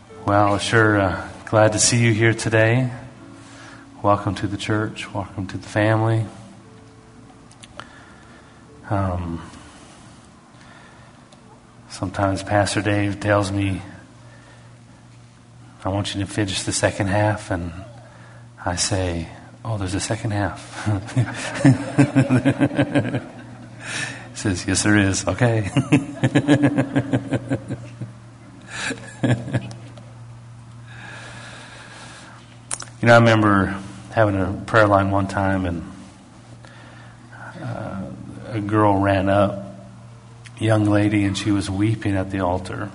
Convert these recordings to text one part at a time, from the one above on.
Well, sure glad to see you here today. Welcome to the church. Welcome to the family. Sometimes Pastor Dave tells me, I want you to finish the second half, and I say, oh, there's a second half. He says, yes, there is. Okay. You know, I remember having a prayer line one time, and a girl ran up, a young lady, and she was weeping at the altar.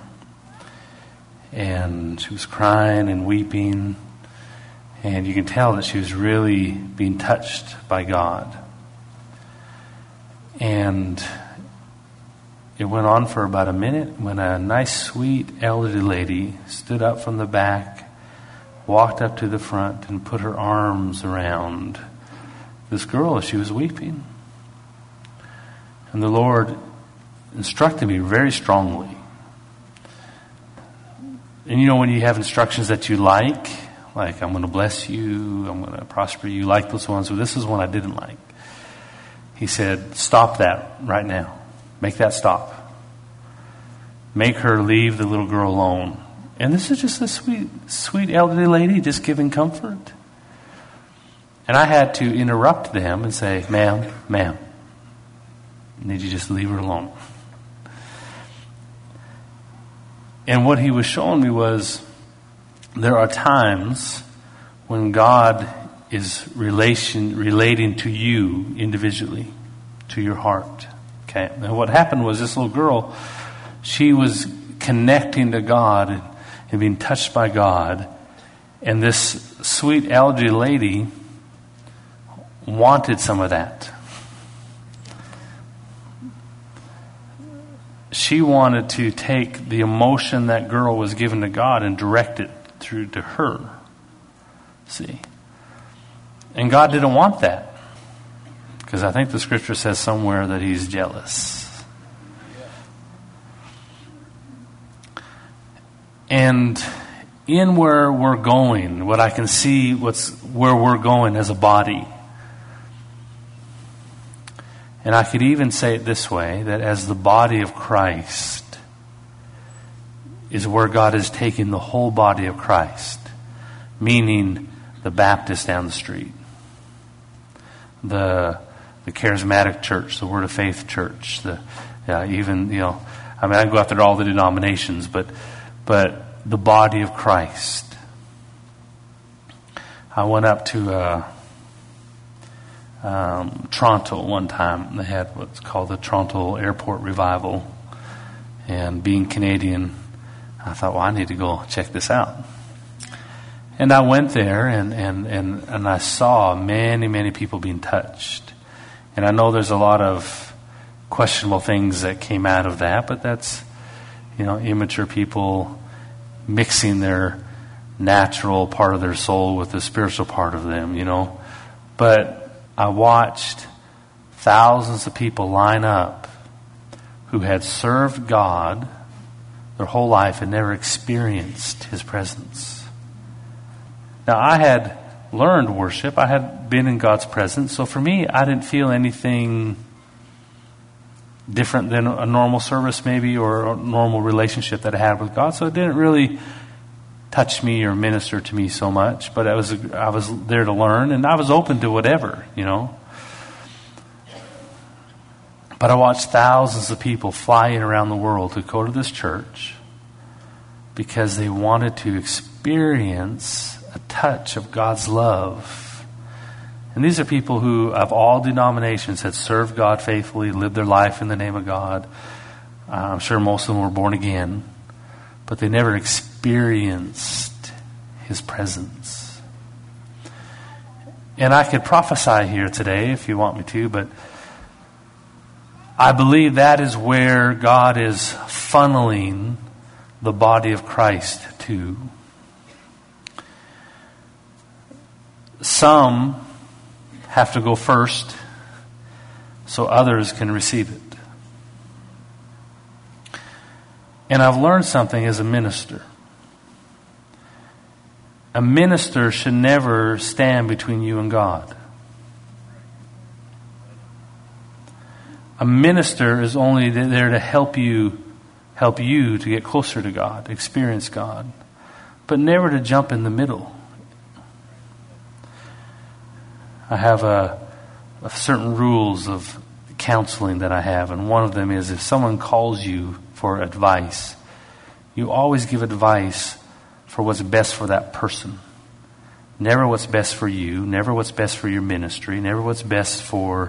And she was crying and weeping, and you can tell that she was really being touched by God. And it went on for about a minute when a nice, sweet, elderly lady stood up from the back, walked up to the front, and put her arms around this girl as she was weeping. And the Lord instructed me very strongly. And you know, when you have instructions that you like I'm going to bless you, I'm going to prosper you, like those ones, but this is one I didn't like. He said, stop that right now. Make that stop. Make her leave the little girl alone. And this is just a sweet, sweet elderly lady just giving comfort. And I had to interrupt them and say, ma'am, I need you just to leave her alone. And what he was showing me was there are times when God is relating to you individually, to your heart. Okay. And what happened was this little girl, she was connecting to God and being touched by God. And this sweet elderly lady wanted some of that. She wanted to take the emotion that girl was given to God and direct it through to her. See? And God didn't want that. Because I think the scripture says somewhere that he's jealous. And in where we're going, what I can see where we're going as a body. And I could even say it this way, that as the body of Christ is where God is taking the whole body of Christ, meaning the Baptist down the street, the charismatic church, the Word of Faith church, even, you know, I mean, I go after all the denominations, but the body of Christ. I went up to Toronto one time. They had what's called the Toronto Airport Revival. And being Canadian, I thought, well, I need to go check this out. And I went there and I saw many, many people being touched. And I know there's a lot of questionable things that came out of that, but that's, you know, immature people mixing their natural part of their soul with the spiritual part of them, you know. But I watched thousands of people line up who had served God their whole life and never experienced his presence. Now, I had learned worship. I had been in God's presence. So for me, I didn't feel anything different than a normal service maybe, or a normal relationship that I had with God. So it didn't really touch me or minister to me so much. But I was there to learn, and I was open to whatever, you know. But I watched thousands of people flying around the world to go to this church because they wanted to experience a touch of God's love. And these are people who, of all denominations, had served God faithfully, lived their life in the name of God. I'm sure most of them were born again, but they never experienced his presence. And I could prophesy here today if you want me to, but I believe that is where God is funneling the body of Christ to. Some have to go first so others can receive it. And I've learned something as a minister. A minister should never stand between you and God. A minister is only there to help you to get closer to God, experience God, but never to jump in the middle. I have a certain rules of counseling that I have, and one of them is if someone calls you for advice, you always give advice for what's best for that person. Never what's best for you, never what's best for your ministry, never what's best for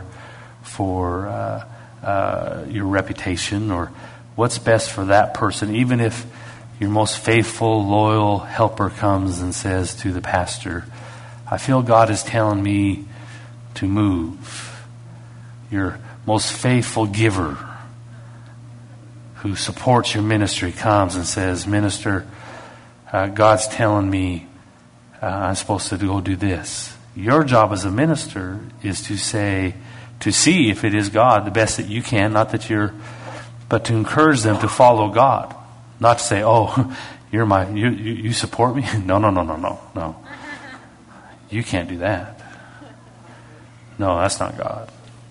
your reputation, or what's best for that person. Even if your most faithful, loyal helper comes and says to the pastor, I feel God is telling me to move. Your most faithful giver who supports your ministry comes and says, Minister, God's telling me I'm supposed to go do this. Your job as a minister is to see if it is God, the best that you can, but to encourage them to follow God. Not to say, oh, you support me? No. You can't do that. No, that's not God.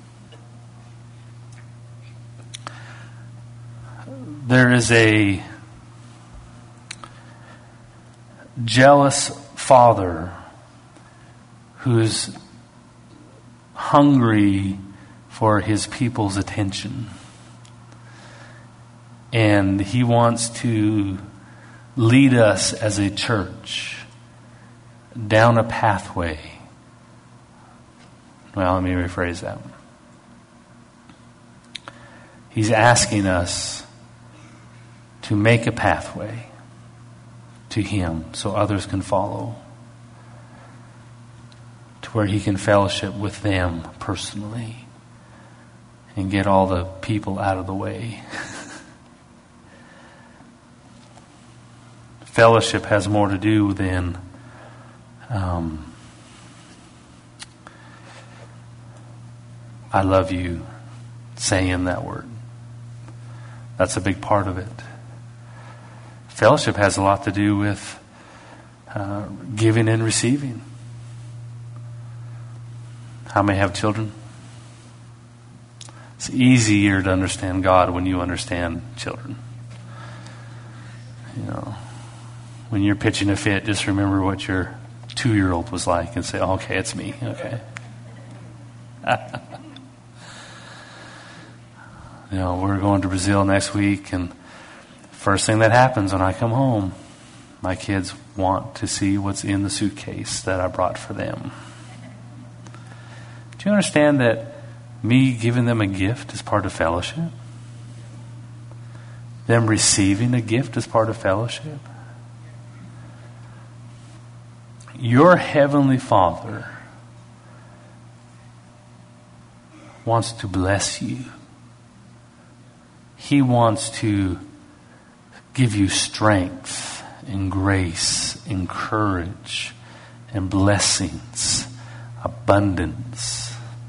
There is a jealous father who's hungry for his people's attention. And he wants to lead us as a church down a pathway. Well, let me rephrase that. He's asking us to make a pathway to him so others can follow, to where he can fellowship with them personally and get all the people out of the way. Fellowship has more to do than I love you, saying that word. That's a big part of it. Fellowship has a lot to do with giving and receiving. How many have children? It's easier to understand God when you understand children. You know, when you're pitching a fit, just remember what your 2-year-old was like and say, okay, it's me. Okay. You know, we're going to Brazil next week, and first thing that happens when I come home, my kids want to see what's in the suitcase that I brought for them. Do you understand that me giving them a gift is part of fellowship? Them receiving a gift is part of fellowship? Your heavenly Father wants to bless you. He wants to give you strength and grace and courage and blessings, abundance.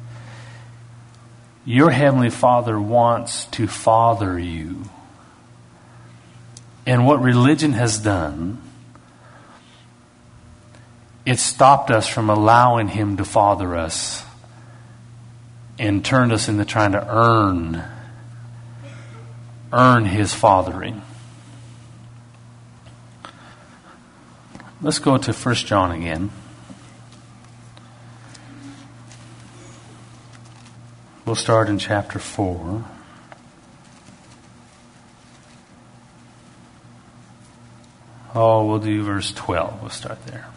Your heavenly Father wants to father you. And what religion has done, it stopped us from allowing him to father us and turned us into trying to earn his fathering. Let's go to 1 John again. We'll start in chapter 4. We'll do verse 12. We'll start there.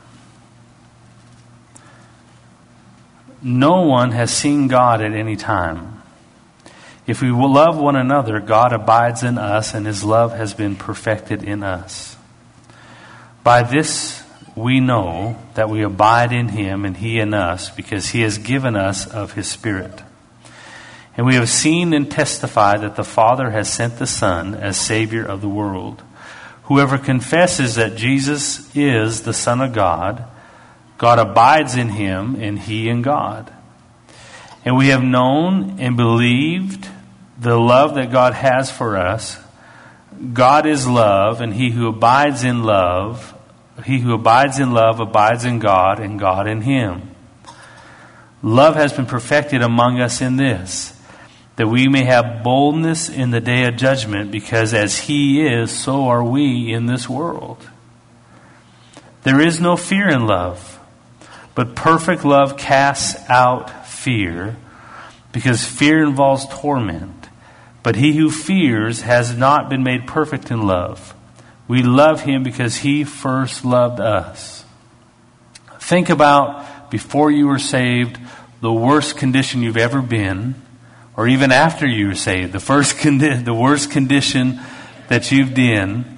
No one has seen God at any time. If we will love one another, God abides in us, and his love has been perfected in us. By this we know that we abide in him and he in us, because he has given us of his Spirit. And we have seen and testified that the Father has sent the Son as Savior of the world. Whoever confesses that Jesus is the Son of God, God abides in him and he in God. And we have known and believed the love that God has for us. God is love, and he who abides in love he who abides in love abides in God, and God in him. Love has been perfected among us in this, that we may have boldness in the day of judgment, because as he is, so are we in this world. There is no fear in love, but perfect love casts out fear, because fear involves torment. But he who fears has not been made perfect in love. We love him because he first loved us. Think about, before you were saved, the worst condition you've ever been, or even after you were saved, the worst condition that you've been,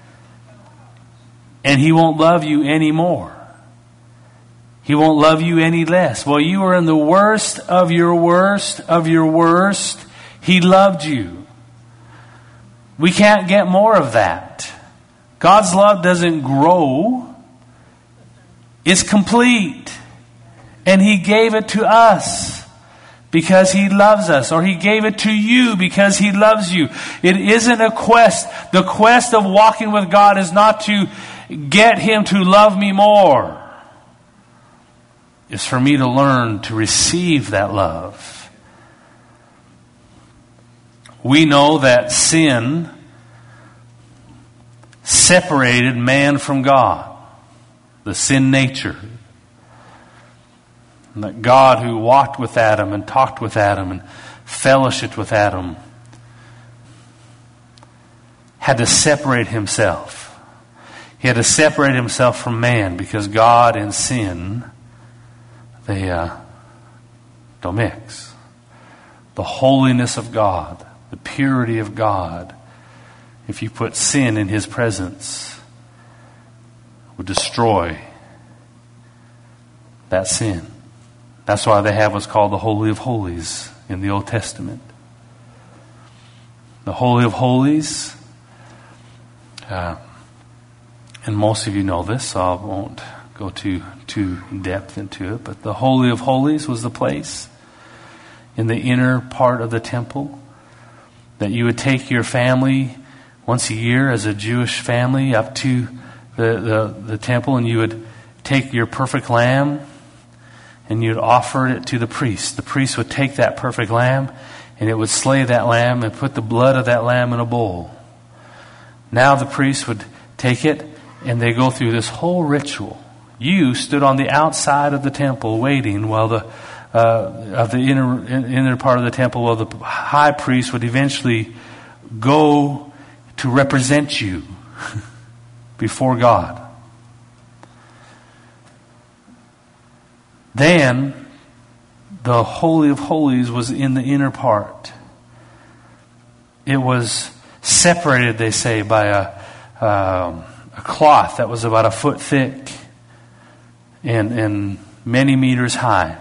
and he won't love you anymore. He won't love you any less. Well, you were in the worst of your worst of your worst. He loved you. We can't get more of that. God's love doesn't grow. It's complete. And he gave it to us because he loves us. Or he gave it to you because he loves you. It isn't a quest. The quest of walking with God is not to get him to love me more. It's for me to learn to receive that love. We know that sin separated man from God. The sin nature. And that God, who walked with Adam and talked with Adam and fellowshiped with Adam, had to separate himself. He had to separate himself from man, because God and sin, they don't mix. The holiness of God, the purity of God, if you put sin in his presence, would destroy that sin. That's why they have what's called the Holy of Holies in the Old Testament. The Holy of Holies, and most of you know this, so I won't go too in depth into it, but the Holy of Holies was the place in the inner part of the temple that you would take your family once a year as a Jewish family up to the temple, and you would take your perfect lamb and you'd offer it to the priest. The priest would take that perfect lamb and it would slay that lamb and put the blood of that lamb in a bowl. Now the priest would take it and they go through this whole ritual. You stood on the outside of the temple waiting while the inner part of the temple, while the high priest would eventually go to represent you before God. Then the Holy of Holies was in the inner part. It was separated, they say, by a cloth that was about a foot thick and many meters high.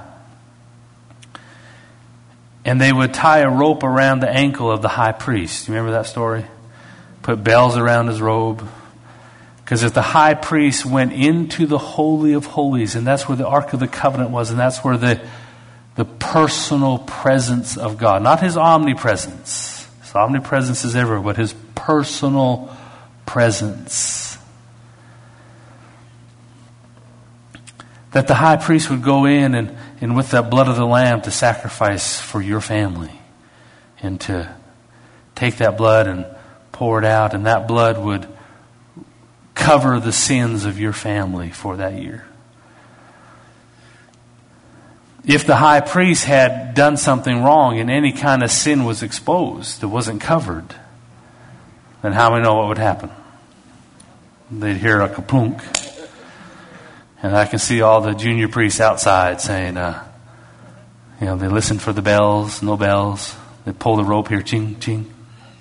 And they would tie a rope around the ankle of the high priest. You remember that story? Put bells around his robe. Because if the high priest went into the Holy of Holies, and that's where the Ark of the Covenant was, and that's where the personal presence of God, not his omnipresence. His omnipresence is everywhere, but his personal presence. That the high priest would go in and with that blood of the lamb to sacrifice for your family. And to take that blood and pour it out, and that blood would cover the sins of your family for that year. If the high priest had done something wrong and any kind of sin was exposed that wasn't covered, then how many know what would happen? They'd hear a kapunk. And I can see all the junior priests outside saying, they listen for the bells, no bells. They pull the rope here, ching, ching.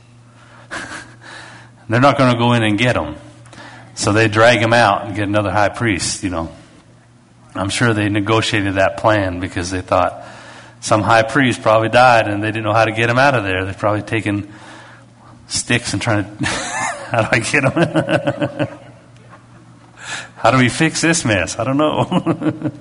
They're not going to go in and get them. So they drag him out and get another high priest, I'm sure they negotiated that plan because they thought some high priest probably died and they didn't know how to get him out of there. They've probably taken sticks and trying to, how do I get him? How do we fix this mess? I don't know.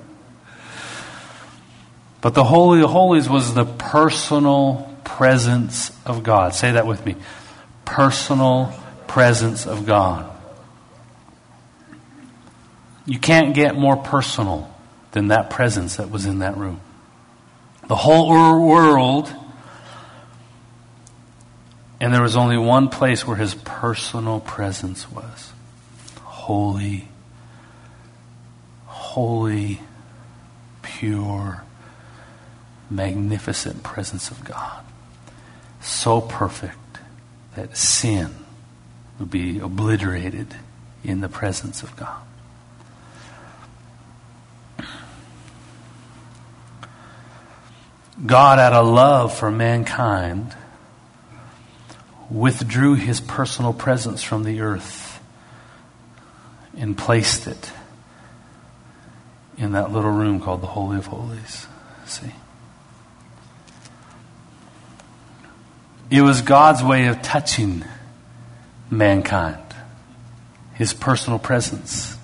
But the Holy of Holies was the personal presence of God. Say that with me. Personal presence of God. You can't get more personal than that presence that was in that room. The whole world, and there was only one place where his personal presence was. Holy, holy, pure, magnificent presence of God. So perfect that sin would be obliterated in the presence of God. God, out of love for mankind, withdrew his personal presence from the earth and placed it in that little room called the Holy of Holies. See? It was God's way of touching mankind. His personal presence.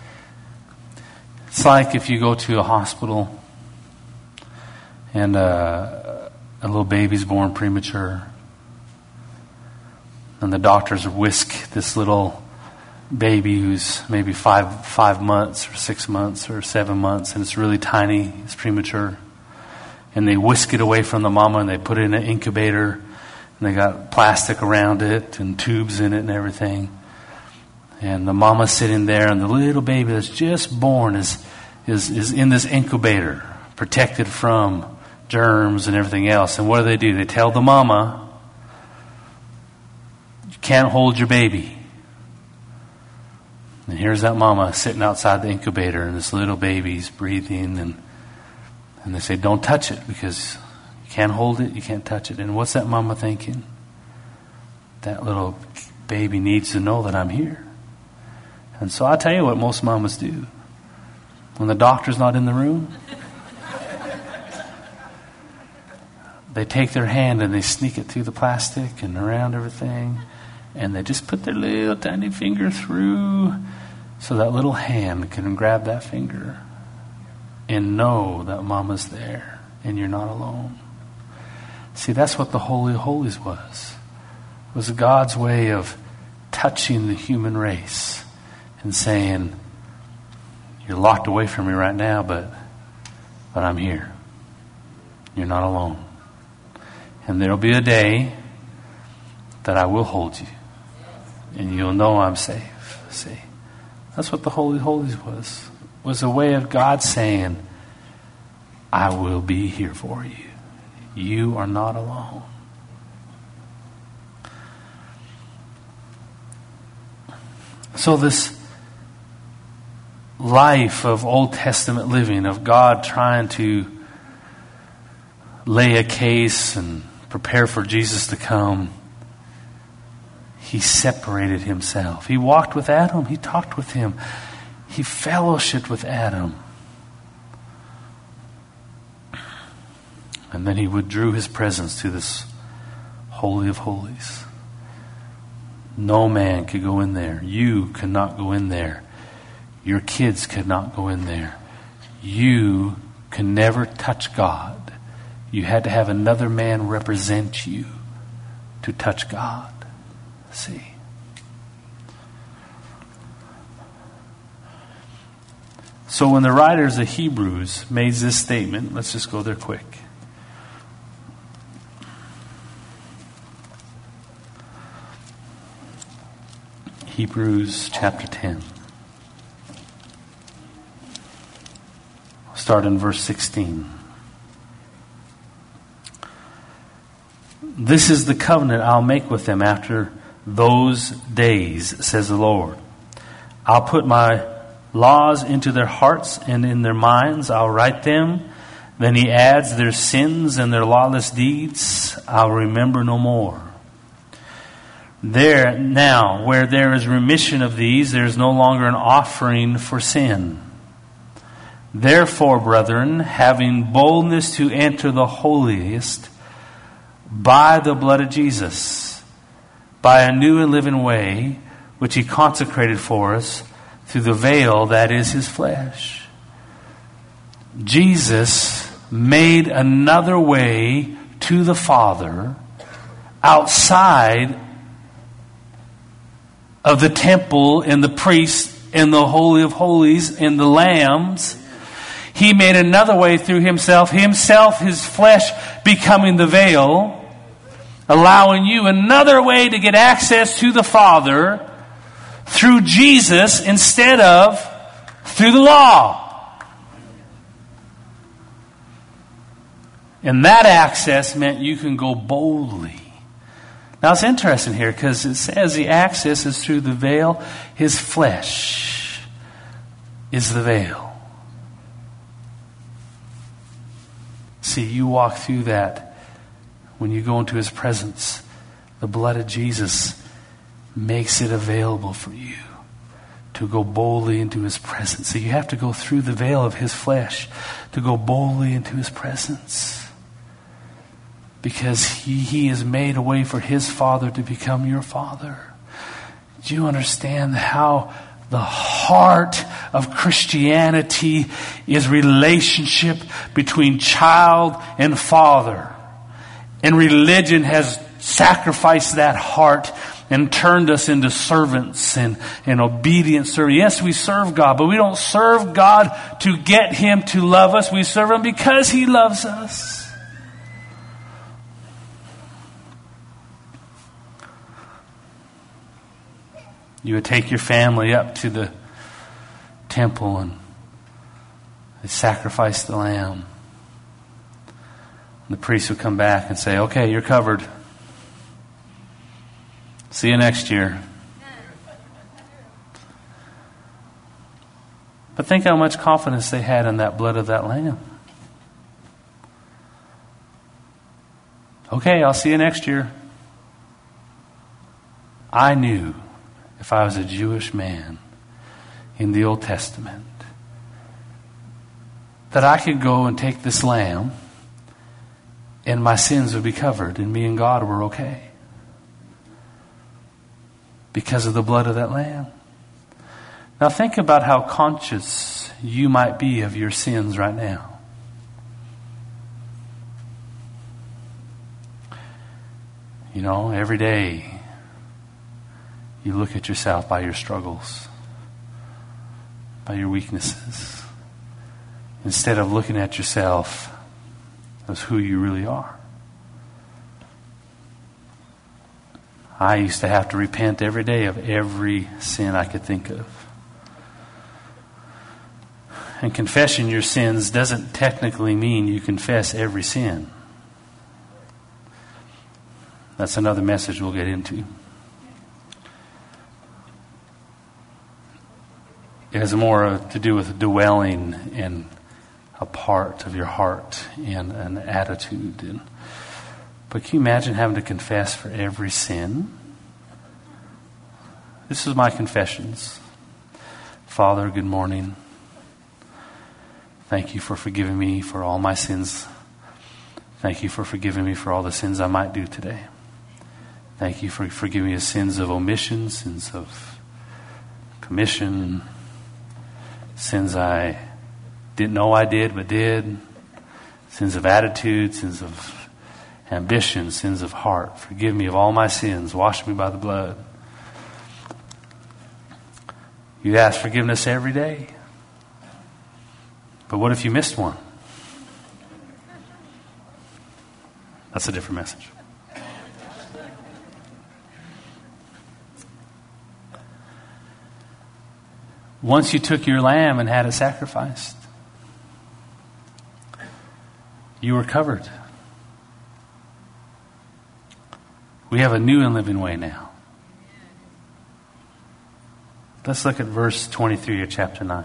It's like if you go to a hospital and a little baby's born premature, and the doctors whisk this little baby who's maybe 5 months or 6 months or 7 months, and it's really tiny, it's premature, and they whisk it away from the mama and they put it in an incubator, and they got plastic around it and tubes in it and everything, and the mama's sitting there, and the little baby that's just born is in this incubator, protected from germs and everything else. And what do? They tell the mama, you can't hold your baby. And here's that mama sitting outside the incubator, and this little baby's breathing, and they say, don't touch it, because you can't hold it, you can't touch it. And what's that mama thinking? That little baby needs to know that I'm here. And so I'll tell you what most mamas do. When the doctor's not in the room, they take their hand and they sneak it through the plastic and around everything, and they just put their little tiny finger through so that little hand can grab that finger and know that mama's there and you're not alone. See, that's what the Holy of Holies was. It was God's way of touching the human race and saying, you're locked away from me right now, but I'm here. You're not alone. And there'll be a day that I will hold you. And you'll know I'm safe. See? That's what the Holy of Holies was. It was a way of God saying, I will be here for you. You are not alone. So this life of Old Testament living, of God trying to lay a case and prepare for Jesus to come, he separated himself. He walked with Adam. He talked with him. He fellowshiped with Adam. And then he withdrew his presence to this Holy of Holies. No man could go in there. You could not go in there. Your kids could not go in there. You can never touch God. You had to have another man represent you to touch God. See? So when the writers of Hebrews made this statement, let's just go there quick. Hebrews chapter 10. Start in verse 16. This is the covenant I'll make with them after those days, says the Lord. I'll put my laws into their hearts and in their minds. I'll write them. Then he adds, their sins and their lawless deeds I'll remember no more. There now, where there is remission of these, there is no longer an offering for sin. Therefore, brethren, having boldness to enter the holiest by the blood of Jesus, by a new and living way, which he consecrated for us through the veil that is his flesh. Jesus made another way to the Father outside of the temple and the priests in the Holy of Holies, in the lambs. He made another way through himself, his flesh becoming the veil, allowing you another way to get access to the Father through Jesus instead of through the law. And that access meant you can go boldly. Now it's interesting here because it says the access is through the veil. His flesh is the veil. See, you walk through that when you go into His presence. The blood of Jesus makes it available for you to go boldly into His presence. So you have to go through the veil of His flesh to go boldly into His presence. Because He has made a way for His Father to become your Father. Do you understand how the heart of Christianity is relationship between child and father? And religion has sacrificed that heart and turned us into servants and obedient servants. Yes, we serve God, but we don't serve God to get Him to love us. We serve Him because He loves us. You would take your family up to the temple and they sacrifice the lamb. And the priest would come back and say, okay, you're covered. See you next year. But think how much confidence they had in that blood of that lamb. Okay, I'll see you next year. I knew if I was a Jewish man in the Old Testament that I could go and take this lamb and my sins would be covered and me and God were okay. Because of the blood of that lamb. Now think about how conscious you might be of your sins right now. You know, every day you look at yourself by your struggles, by your weaknesses, instead of looking at yourself as who you really are. I used to have to repent every day of every sin I could think of. And confessing your sins doesn't technically mean you confess every sin. That's another message we'll get into. It has more to do with dwelling in a part of your heart and an attitude. But can you imagine having to confess for every sin? This is my confessions. Father, good morning. Thank you for forgiving me for all my sins. Thank you for forgiving me for all the sins I might do today. Thank you for forgiving me of sins of omission, sins of commission, sins I didn't know I did but did, sins of attitude, sins of ambition, sins of heart. Forgive me of all my sins. Wash me by the blood. You ask forgiveness every day. But what if you missed one? That's a different message. Once you took your lamb and had it sacrificed, you were covered. We have a new and living way now. Let's look at verse 23 of chapter 9.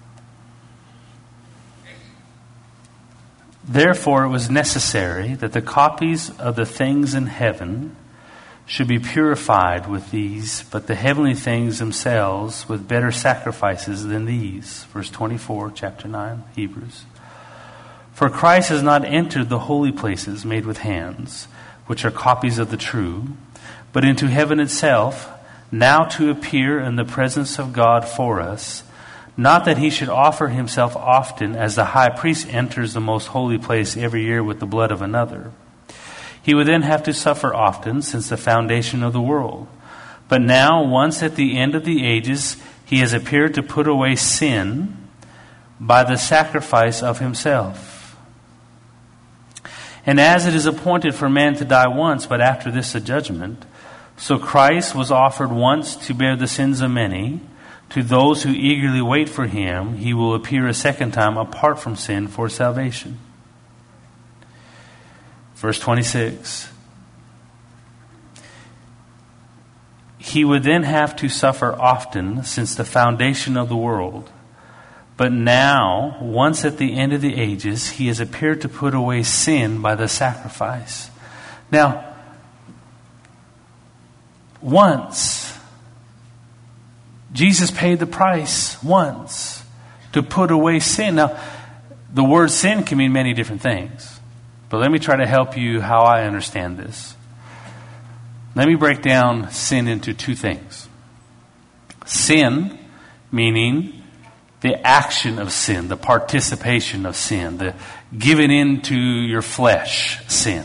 Therefore it was necessary that the copies of the things in heaven should be purified with these, but the heavenly things themselves with better sacrifices than these. Verse 24, chapter 9, Hebrews. For Christ has not entered the holy places made with hands, which are copies of the true, but into heaven itself, now to appear in the presence of God for us, not that he should offer himself often, as the high priest enters the most holy place every year with the blood of another. He would then have to suffer often since the foundation of the world. But now, once at the end of the ages, He has appeared to put away sin by the sacrifice of himself. And as it is appointed for man to die once, but after this a judgment, so Christ was offered once to bear the sins of many. To those who eagerly wait for him, he will appear a second time apart from sin for salvation. Verse 26. He would then have to suffer often since the foundation of the world. But now, once at the end of the ages, he has appeared to put away sin by the sacrifice. Now, once, Jesus paid the price once to put away sin. Now, the word sin can mean many different things. But let me try to help you how I understand this. Let me break down sin into two things. Sin, meaning the action of sin, the participation of sin, the giving into your flesh sin.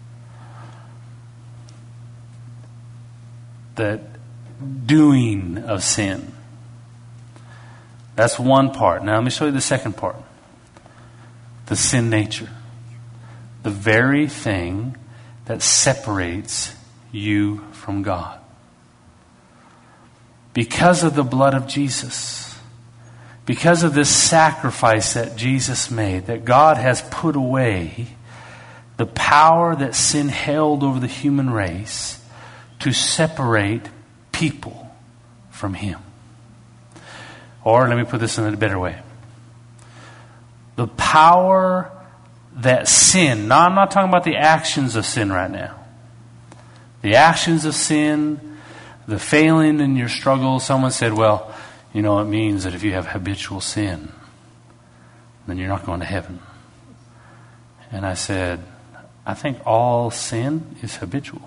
The doing of sin. That's one part. Now let me show you the second part. The sin nature. The very thing that separates you from God. Because of the blood of Jesus, because of this sacrifice that Jesus made, that God has put away the power that sin held over the human race to separate people from him. Or let me put this in a better way. The power that sin, now I'm not talking about the actions of sin right now. The actions of sin, the failing in your struggle. Someone said, well, you know, it means that if you have habitual sin, then you're not going to heaven. And I said, I think all sin is habitual.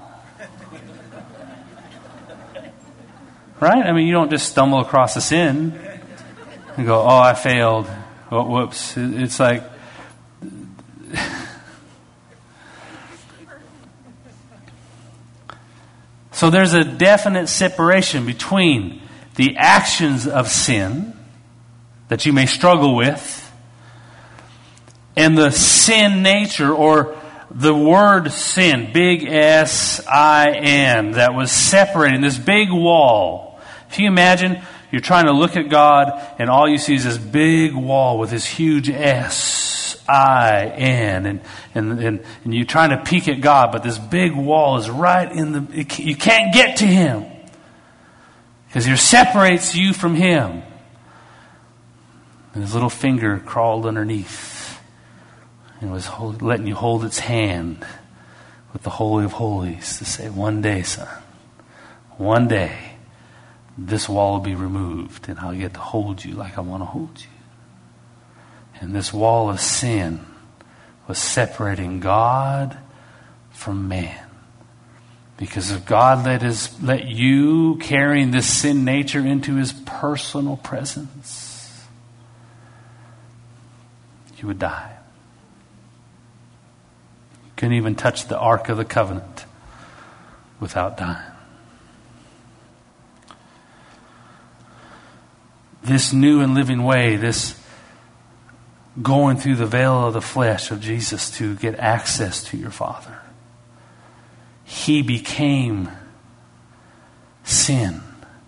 Right? I mean, you don't just stumble across a sin and go, oh, I failed. Oh, whoops. It's like, so there's a definite separation between the actions of sin that you may struggle with and the sin nature, or the word sin, big S-I-N, that was separating this big wall. If you imagine you're trying to look at God and all you see is this big wall with this huge S-I-N, and you're trying to peek at God, but this big wall is right in the, you can't get to him because it separates you from him. And his little finger crawled underneath and was letting you hold its hand with the Holy of Holies to say, one day, son, one day, this wall will be removed and I'll get to hold you like I want to hold you. And this wall of sin was separating God from man. Because if God let you carrying this sin nature into his personal presence, you would die. You couldn't even touch the Ark of the Covenant without dying. This new and living way, this going through the veil of the flesh of Jesus to get access to your Father. He became sin.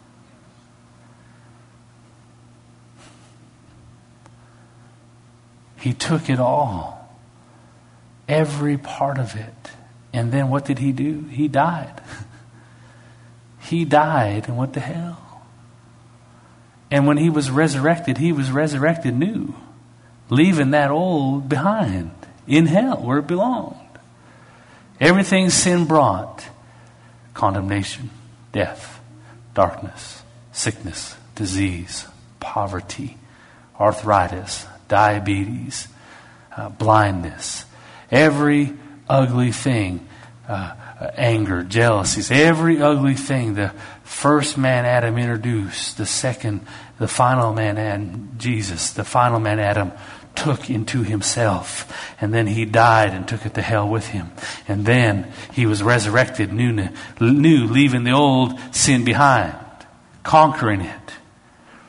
He took it all. Every part of it. And then what did he do? He died. He died and went to hell. And when he was resurrected new, leaving that old behind in hell where it belonged. Everything sin brought, condemnation, death, darkness, sickness, disease, poverty, arthritis, diabetes, blindness, every ugly thing, anger, jealousies, every ugly thing the first man Adam introduced, the final man Jesus, the final man Adam took into himself. And then he died and took it to hell with him. And then he was resurrected new, leaving the old sin behind, conquering it,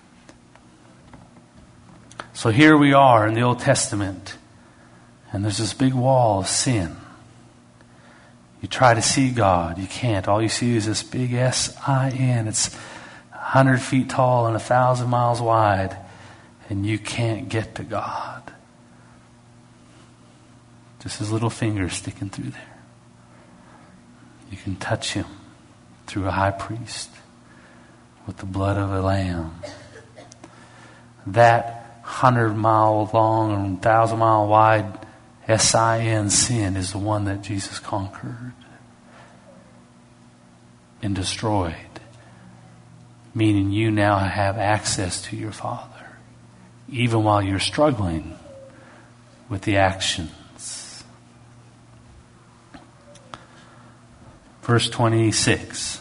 So here we are in the Old Testament, and there's this big wall of sin. You try to see God, you can't. All you see is this big S-I-N. It's 100 feet tall and 1,000 miles wide, and you can't get to God. Just his little fingers sticking through there. You can touch him through a high priest with the blood of a lamb. That 100-mile long and 1,000-mile wide S-I-N sin is the one that Jesus conquered and destroyed. Meaning you now have access to your Father, even while you're struggling with the actions. Verse 26.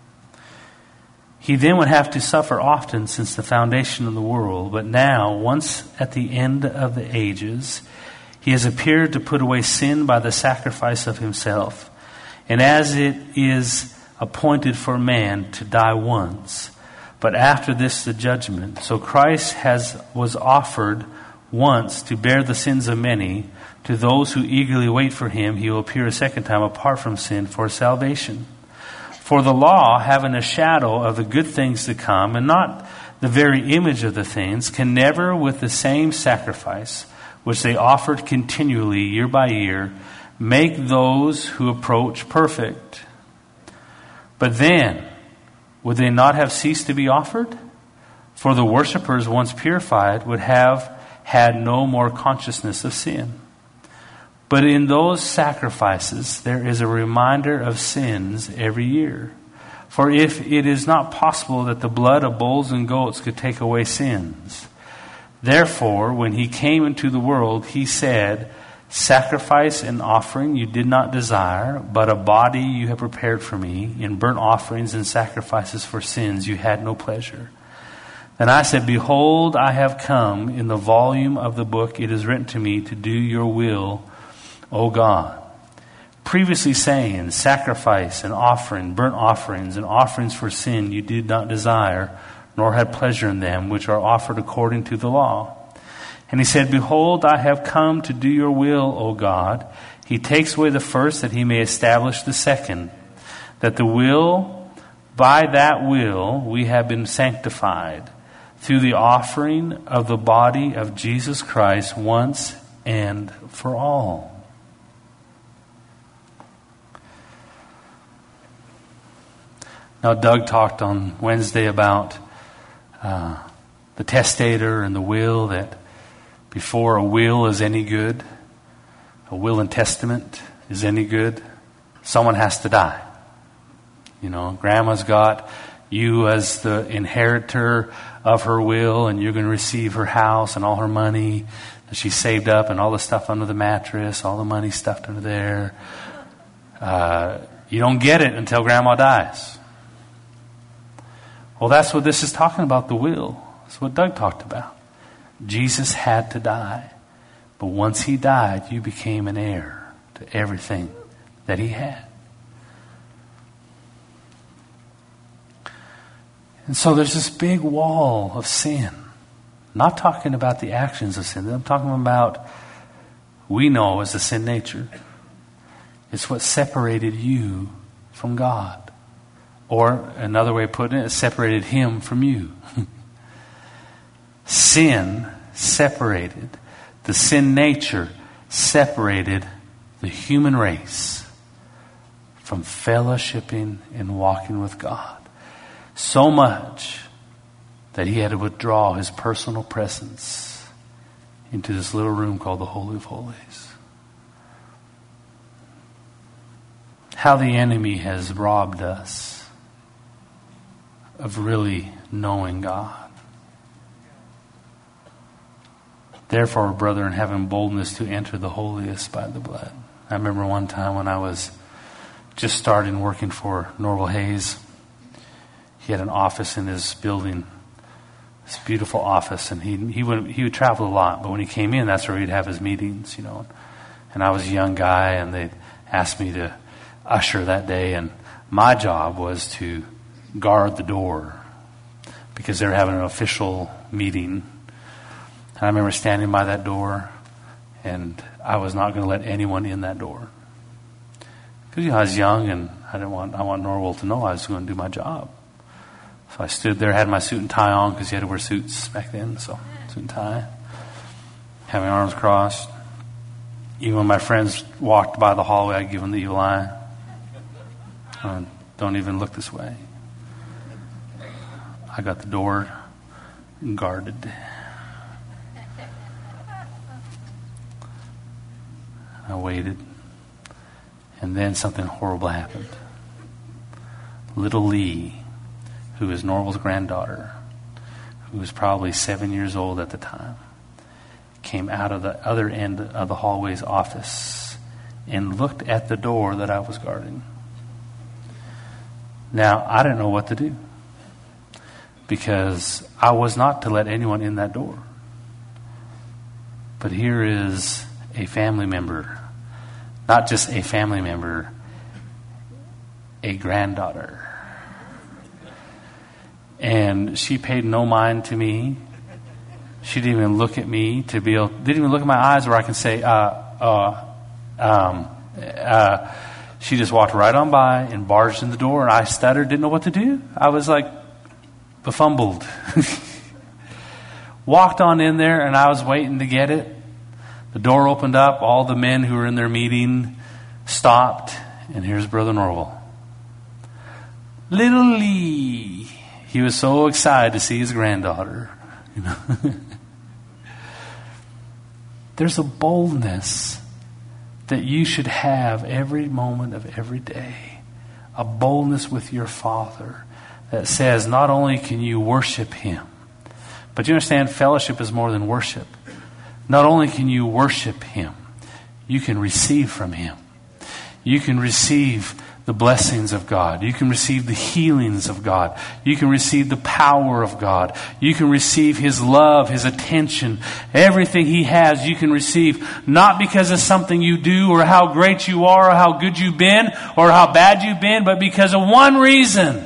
He then would have to suffer often since the foundation of the world, but now, once at the end of the ages, he has appeared to put away sin by the sacrifice of himself. And as it is appointed for man to die once, but after this the judgment, so Christ was offered once to bear the sins of many. To those who eagerly wait for him, he will appear a second time apart from sin for salvation. For the law, having a shadow of the good things to come, and not the very image of the things, can never with the same sacrifice, which they offered continually year by year, make those who approach perfect. But then, would they not have ceased to be offered? For the worshippers, once purified, would have had no more consciousness of sin. But in those sacrifices, there is a reminder of sins every year. For if it is not possible that the blood of bulls and goats could take away sins, therefore, when he came into the world, he said, sacrifice and offering you did not desire, but a body you have prepared for me. In burnt offerings and sacrifices for sins you had no pleasure. Then I said, behold, I have come. In the volume of the book it is written to me to do your will, O God. Previously saying, sacrifice and offering, burnt offerings and offerings for sin you did not desire, nor had pleasure in them, which are offered according to the law. And he said, behold, I have come to do your will, O God. He takes away the first that he may establish the second, that by that will we have been sanctified through the offering of the body of Jesus Christ once and for all. Now, Doug talked on Wednesday about the testator and the will, that before a will is any good, a will and testament is any good, someone has to die. You know, Grandma's got you as the inheritor of her will, and you're going to receive her house and all her money that she saved up and all the stuff under the mattress, all the money stuffed under there. You don't get it until Grandma dies. Well, that's what this is talking about, the will. That's what Doug talked about. Jesus had to die. But once he died, you became an heir to everything that he had. And so there's this big wall of sin. I'm not talking about the actions of sin. I'm talking about, we know as the sin nature. It's what separated you from God. Or another way of putting it separated him from you. Sin separated, the sin nature separated the human race from fellowshipping and walking with God. So much that he had to withdraw his personal presence into this little room called the Holy of Holies. How the enemy has robbed us of really knowing God. Therefore, brethren, having boldness to enter the holiest by the blood. I remember one time when I was just starting working for Norval Hayes. He had an office in his building, this beautiful office, and he would travel a lot. But when he came in, that's where he'd have his meetings, you know. And I was a young guy, and they asked me to usher that day, and my job was to guard the door because they were having an official meeting. And I remember standing by that door, and I was not going to let anyone in that door. Because, I was young, and I want Norwell to know I was going to do my job. So I stood there, had my suit and tie on, because you had to wear suits back then, so suit and tie. Had my arms crossed. Even when my friends walked by the hallway, I'd give them the evil eye. Don't even look this way. I got the door guarded. I waited. And then something horrible happened. Little Lee, who is Norval's granddaughter, who was probably 7 years old at the time, came out of the other end of the hallway's office and looked at the door that I was guarding. Now, I didn't know what to do, because I was not to let anyone in that door. But here is a family member, not just a family member, a granddaughter. And she paid no mind to me. She didn't even look at me didn't even look at my eyes where I can say, she just walked right on by and barged in the door, and I stuttered, didn't know what to do. I was like befumbled. Walked on in there, and I was waiting to get it. The door opened up. All the men who were in their meeting stopped, and here's Brother Norval. Little Lee. He was so excited to see his granddaughter. There's a boldness that you should have every moment of every day. A boldness with your Father that says not only can you worship Him, but you understand fellowship is more than worship. Not only can you worship Him, you can receive from Him. You can receive the blessings of God. You can receive the healings of God. You can receive the power of God. You can receive His love, His attention. Everything He has, you can receive. Not because of something you do or how great you are or how good you've been or how bad you've been, but because of one reason.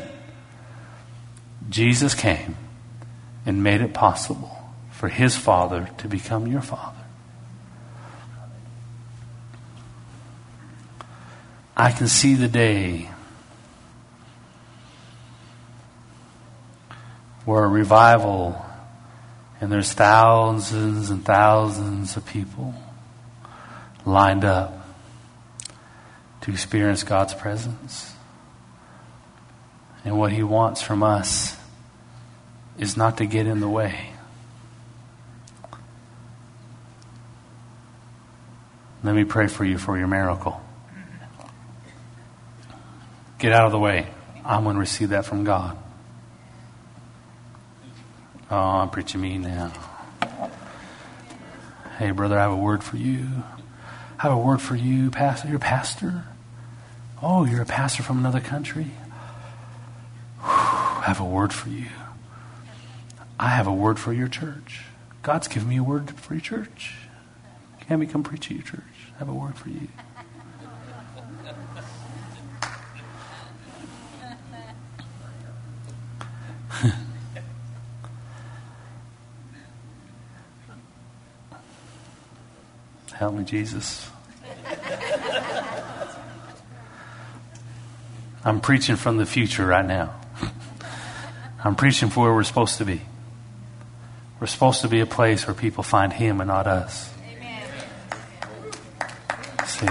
Jesus came and made it possible for His Father to become your Father. I can see the day where a revival, and there's thousands and thousands of people lined up to experience God's presence. And what He wants from us is not to get in the way. Let me pray for you for your miracle. Get out of the way. I'm going to receive that from God. Oh, I'm preaching me now. Hey, brother, I have a word for you. I have a word for you, pastor. You're a pastor? Oh, you're a pastor from another country? I have a word for you. I have a word for your church. God's given me a word for your church. Can we come preach at your church? I have a word for you. Help me, Jesus. I'm preaching from the future right now. I'm preaching for where we're supposed to be. We're supposed to be a place where people find Him and not us. Amen. See,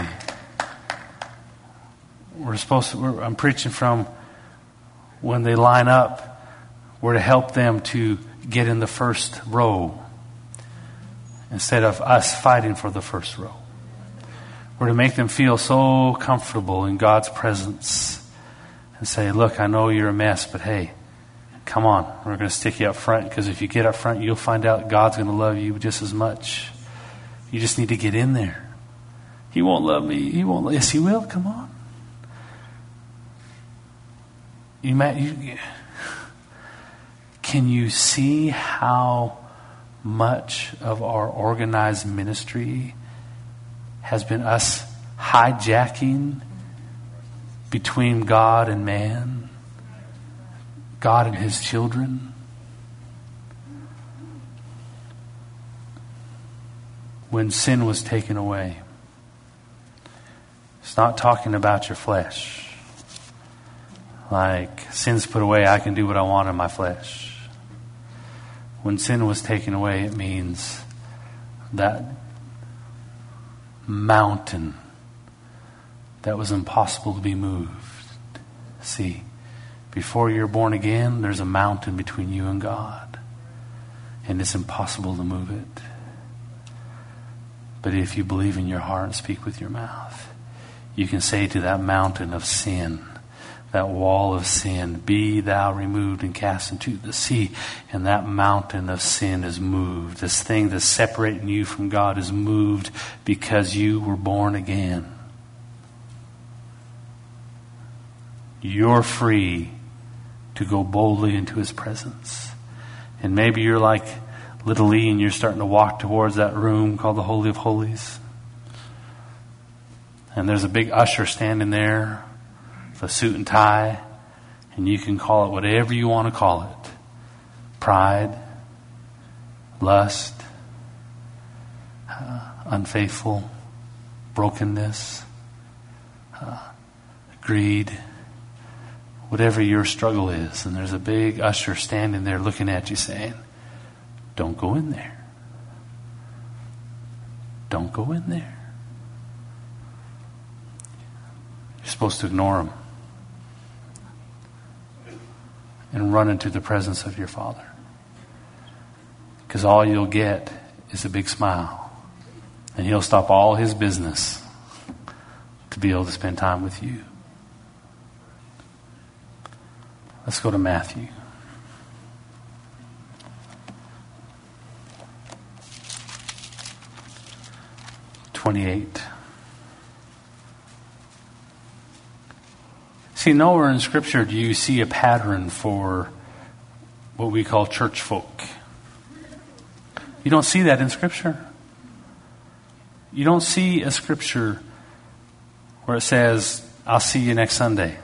I'm preaching from when they line up, we're to help them to get in the first row instead of us fighting for the first row. We're to make them feel so comfortable in God's presence and say, look, I know you're a mess, but hey, come on, we're going to stick you up front, because if you get up front, you'll find out God's going to love you just as much. You just need to get in there. He won't love me. He won't. Yes, He will. Come on. Can you see how much of our organized ministry has been us hijacking between God and man, God and His children? when sin was taken away. It's not talking about your flesh. Like, sin's put away, I can do what I want in my flesh. When sin was taken away, it means that mountain that was impossible to be moved. See, before you're born again, there's a mountain between you and God. And it's impossible to move it. But if you believe in your heart and speak with your mouth, you can say to that mountain of sin, that wall of sin, be thou removed and cast into the sea. And that mountain of sin is moved. This thing that's separating you from God is moved because you were born again. You're free to go boldly into His presence. And maybe you're like little Lee and you're starting to walk towards that room called the Holy of Holies. And there's a big usher standing there with a suit and tie. And you can call it whatever you want to call it. Pride, lust, unfaithful, brokenness, greed. Whatever your struggle is, and there's a big usher standing there looking at you saying, don't go in there. Don't go in there. You're supposed to ignore him and run into the presence of your Father. Because all you'll get is a big smile. And He'll stop all His business to be able to spend time with you. Let's go to Matthew. (28). See, nowhere in Scripture do you see a pattern for what we call church folk. You don't see that in Scripture. You don't see a Scripture where it says, I'll see you next Sunday.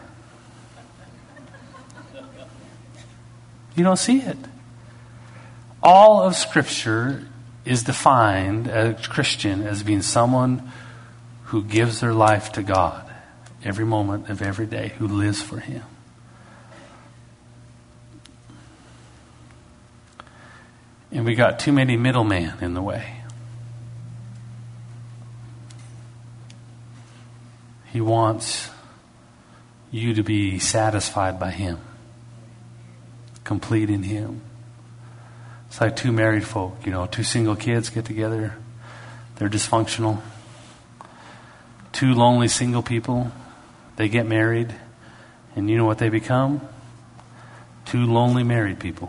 You don't see it. All of Scripture is defined as Christian as being someone who gives their life to God every moment of every day, who lives for Him. And we got too many middlemen in the way. He wants you to be satisfied by Him. Complete in Him. It's like two married folk, two single kids get together. They're dysfunctional. Two lonely single people, they get married. And you know what they become? Two lonely married people.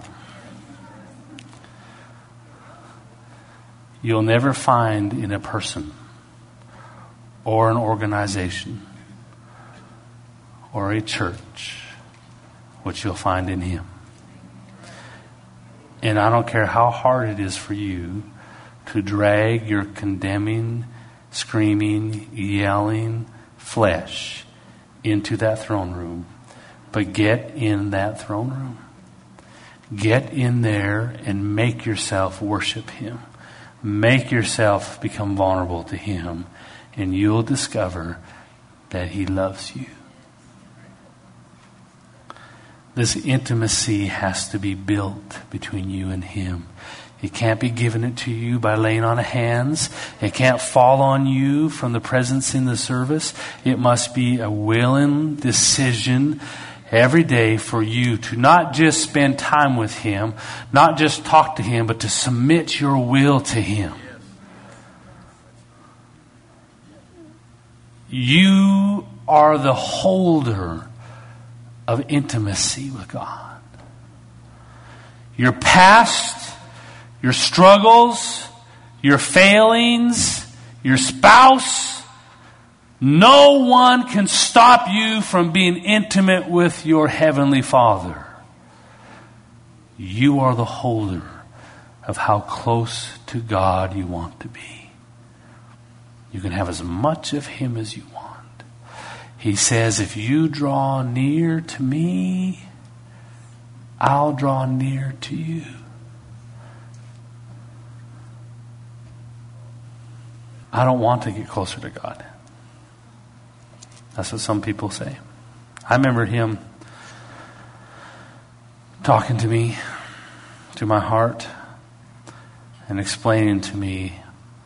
You'll never find in a person or an organization or a church what you'll find in Him. And I don't care how hard it is for you to drag your condemning, screaming, yelling flesh into that throne room. But get in that throne room. Get in there and make yourself worship Him. Make yourself become vulnerable to Him. And you'll discover that He loves you. This intimacy has to be built between you and Him. It can't be given it to you by laying on of hands. It can't fall on you from the presence in the service. It must be a willing decision every day for you to not just spend time with Him, not just talk to Him, but to submit your will to Him. You are the holder of intimacy with God. Your past, your struggles, your failings, your spouse, no one can stop you from being intimate with your Heavenly Father. You are the holder of how close to God you want to be. You can have as much of Him as you want. He says, if you draw near to me, I'll draw near to you. I don't want to get closer to God. That's what some people say. I remember him talking to me, to my heart, and explaining to me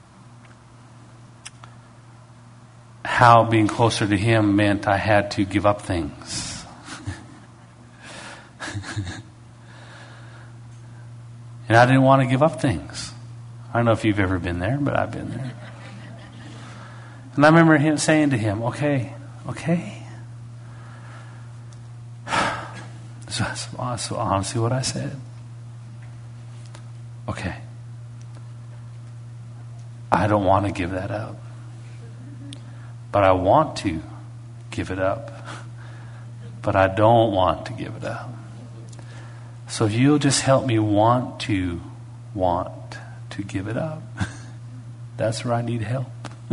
how being closer to him meant I had to give up things. And I didn't want to give up things. I don't know if you've ever been there, but I've been there. And I remember him saying to him, okay. So that's honestly what I said. Okay. I don't want to give that up. But I want to give it up. But I don't want to give it up. So if you'll just help me want to give it up. That's where I need help.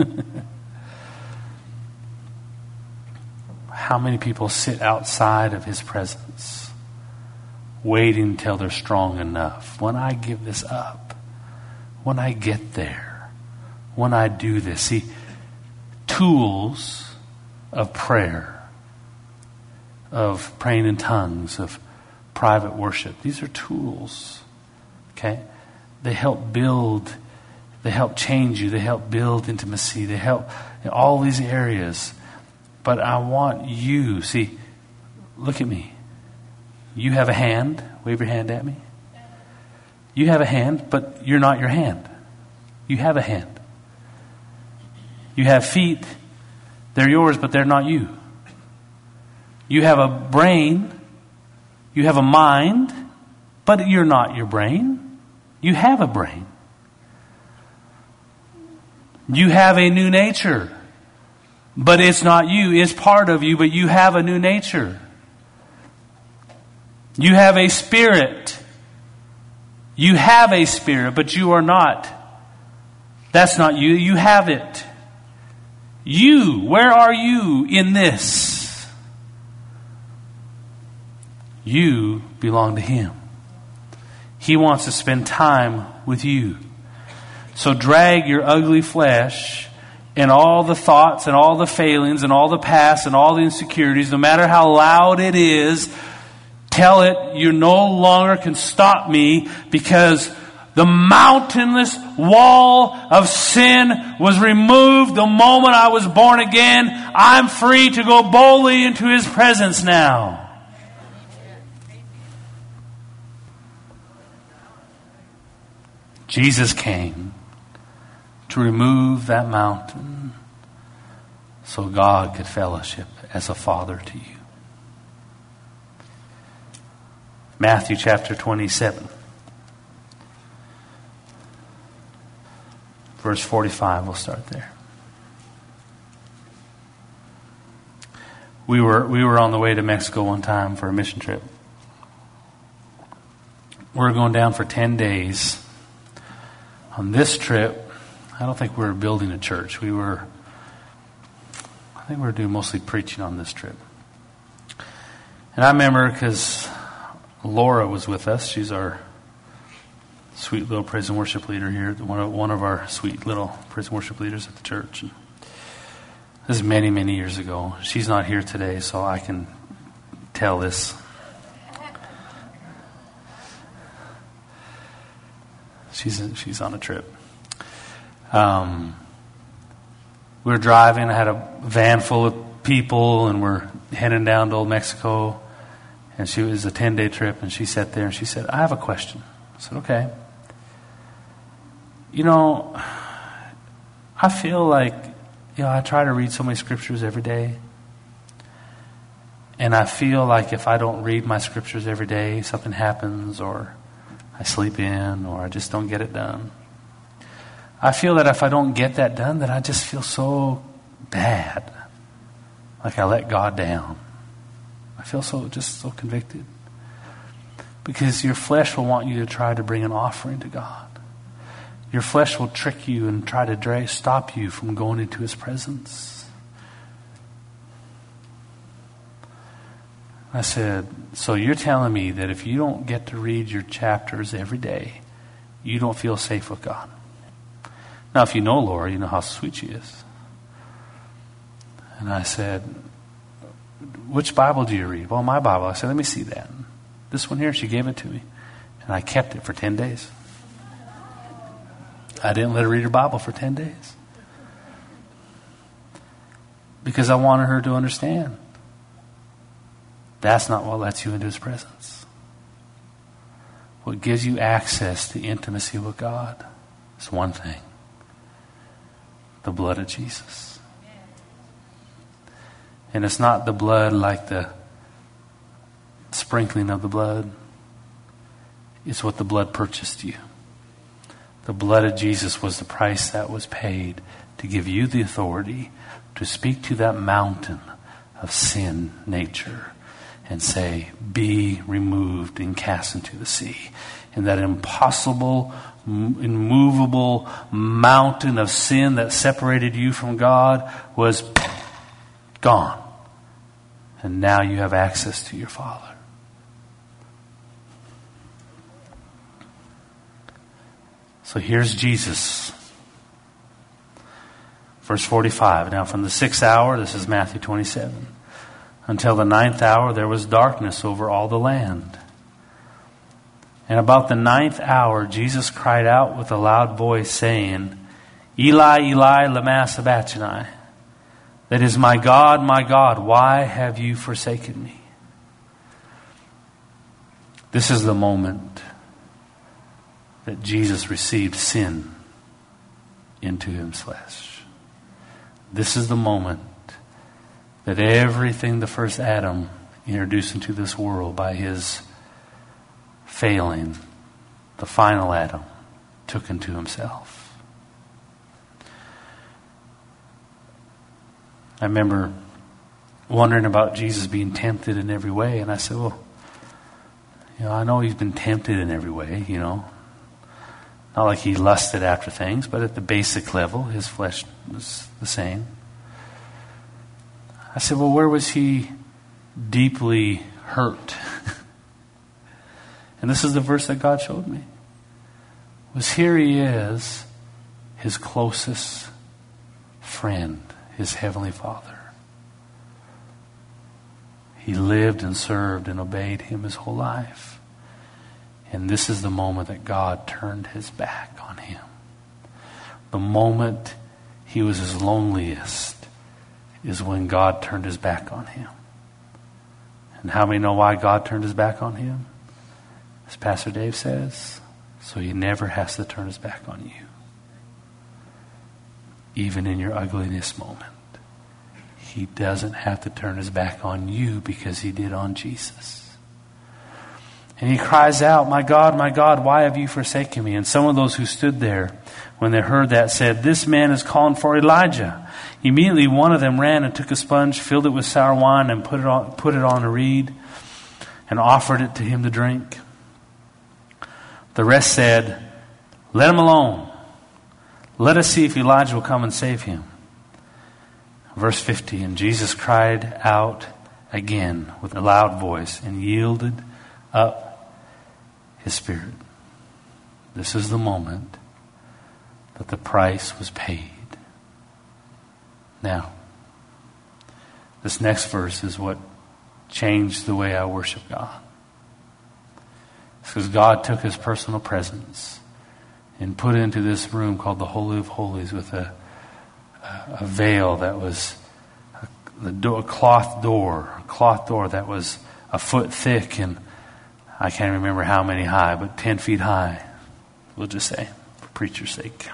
How many people sit outside of his presence, waiting until they're strong enough? When I give this up, when I get there, when I do this. See, tools of prayer, of praying in tongues, of private worship. These are tools. Okay? They help build, they help change you, they help build intimacy, they help in all these areas. But I want you, see, look at me. You have a hand. Wave your hand at me. You have a hand, but you're not your hand. You have a hand. You have feet. They're yours, but they're not you. You have a brain. You have a mind, but you're not your brain. You have a brain. You have a new nature, but it's not you. It's part of you, but you have a new nature. You have a spirit. You have a spirit, but you are not. That's not you. You have it. You, where are you in this? You belong to him. He wants to spend time with you. So drag your ugly flesh and all the thoughts and all the failings and all the past and all the insecurities, no matter how loud it is, tell it you no longer can stop me, because the mountainous wall of sin was removed the moment I was born again. I'm free to go boldly into his presence now. Jesus came to remove that mountain so God could fellowship as a father to you. Matthew chapter 27. Verse 45, we'll start there. We were on the way to Mexico one time for a mission trip. We were going down for 10 days. On this trip, I don't think we were building a church. I think we were doing mostly preaching on this trip. And I remember because Laura was with us. She's our sweet little praise and worship leader here, one of our sweet little praise and worship leaders at the church. And this is many, many years ago. She's not here today, so I can tell this. She's on a trip. We were driving. I had a van full of people, and we're heading down to Old Mexico. And it was a 10-day trip, and she sat there and she said, I have a question. I said, okay. You know, I feel like, I try to read so many scriptures every day. And I feel like if I don't read my scriptures every day, something happens, or I sleep in, or I just don't get it done. I feel that if I don't get that done, that I just feel so bad. Like I let God down. I feel so convicted. Because your flesh will want you to try to bring an offering to God. Your flesh will trick you and try to stop you from going into his presence. I said, so you're telling me that if you don't get to read your chapters every day, you don't feel safe with God? Now, if you know Laura, you know how sweet she is. And I said, which Bible do you read? Well, my Bible. I said, let me see that. This one here, she gave it to me. And I kept it for 10 days. I didn't let her read her Bible for 10 days. Because I wanted her to understand. That's not what lets you into His presence. What gives you access to intimacy with God is one thing. The blood of Jesus. And it's not the blood like the sprinkling of the blood. It's what the blood purchased you. The blood of Jesus was the price that was paid to give you the authority to speak to that mountain of sin nature and say, be removed and cast into the sea. And that impossible, immovable mountain of sin that separated you from God was gone. And now you have access to your Father. So here's Jesus. Verse 45. Now from the 6th hour, this is Matthew 27, until the 9th hour there was darkness over all the land. And about the 9th hour Jesus cried out with a loud voice, saying, Eli, Eli, lama sabachthani. That is, my God, why have you forsaken me? This is the moment that Jesus received sin into His flesh. This is the moment that everything the first Adam introduced into this world by his failing, the final Adam took into himself. I remember wondering about Jesus being tempted in every way, and I said, well, I know He's been tempted in every way, Not like He lusted after things, but at the basic level, His flesh was the same. I said, well, where was He deeply hurt? And this is the verse that God showed me. Was here He is, His closest friend, His Heavenly Father. He lived and served and obeyed Him His whole life. And this is the moment that God turned His back on Him. The moment He was His loneliest is when God turned His back on Him. And how many know why God turned His back on Him? As Pastor Dave says, so He never has to turn His back on you. Even in your ugliness moment. He doesn't have to turn His back on you because He did on Jesus. And He cries out, my God, why have you forsaken me? And some of those who stood there, when they heard that, said, this man is calling for Elijah. Immediately one of them ran and took a sponge, filled it with sour wine, and put it on a reed, and offered it to him to drink. The rest said, let him alone. Let us see if Elijah will come and save him. Verse 50, and Jesus cried out again with a loud voice and yielded up His spirit. This is the moment that the price was paid. Now, this next verse is what changed the way I worship God. Because God took His personal presence and put it into this room called the Holy of Holies with a veil that was a cloth door that was a foot thick and I can't remember how many high, but 10 feet high, we'll just say, for preacher's sake.